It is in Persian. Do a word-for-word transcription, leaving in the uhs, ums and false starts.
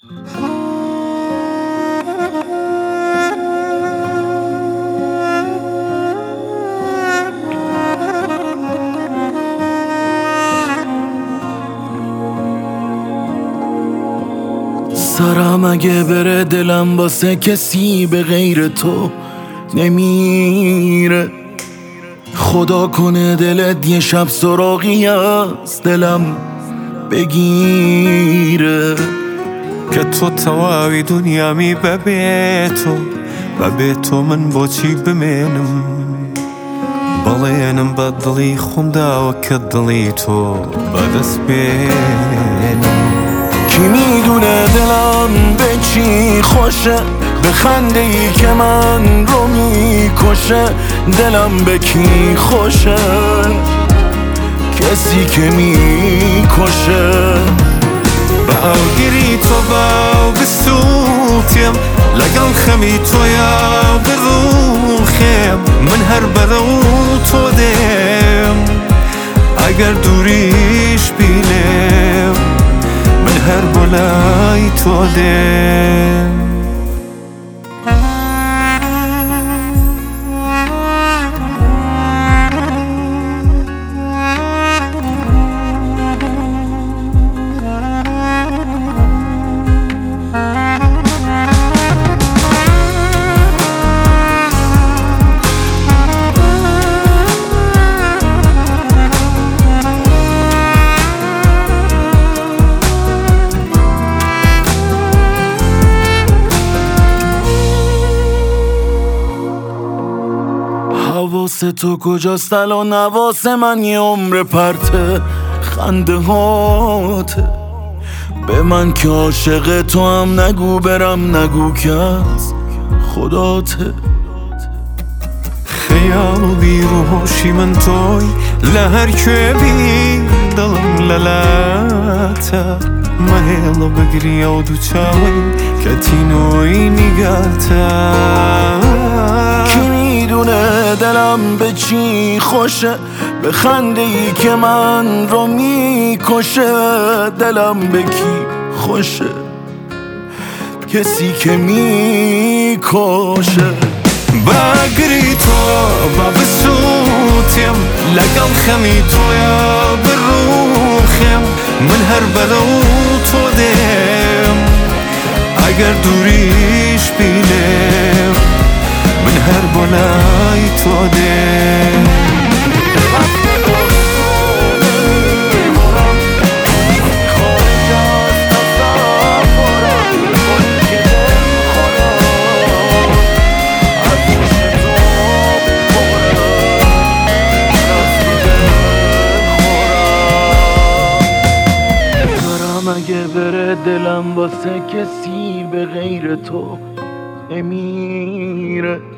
سرم اگه بره دلم واسه کسی به غیر تو نمیره. خدا کنه دلت یه شب سراغی از دلم بگیره که تو تواوی دنیامی ببێ تۆ بەبێ تۆ من بۆچی بمێنم بەڵێنم بە دڵی خۆمداوە کە دڵی تۆ بەدەست بێنم. کی میدونه دلم به چی خوشه، به خنده ای که من رو میکشه. دلم به کی خوشه؟ کسی که میکشه. بەئاگری تۆ باو بسووتێم لەگەڵ خەمی تۆیە بڕوخێم من هەر بەرەو تۆ دێم ئەگەر دووریش بینێم من هەر بۆ لای تۆ دێم. حواس تو کجاست الان؟ حواس من یه عمر پرته خنده هاته. به من که عاشق تو هم نگو برم نگو که از خداته. خەیاڵ و بیرۆشی من تۆی لە هەر کوێبی دڵم لەلاتە مەهێڵە بگریە و دوو چاوەی کە تینۆی نیگاتە. دلم به چی خوشه، به خنده ای که من رو میکشه. دلم به کی خوشه؟ کسی که میکشه. بەئاگری تۆ با بسووتێم لەگەڵ خەمی تۆیە بڕوخێم من هەر بەرەو تۆ دێم ئەگەر دووریش بینێم من هەر بۆ لای تۆ دێم. اگه بره دلم واسه کسی به غیر تو نمیره.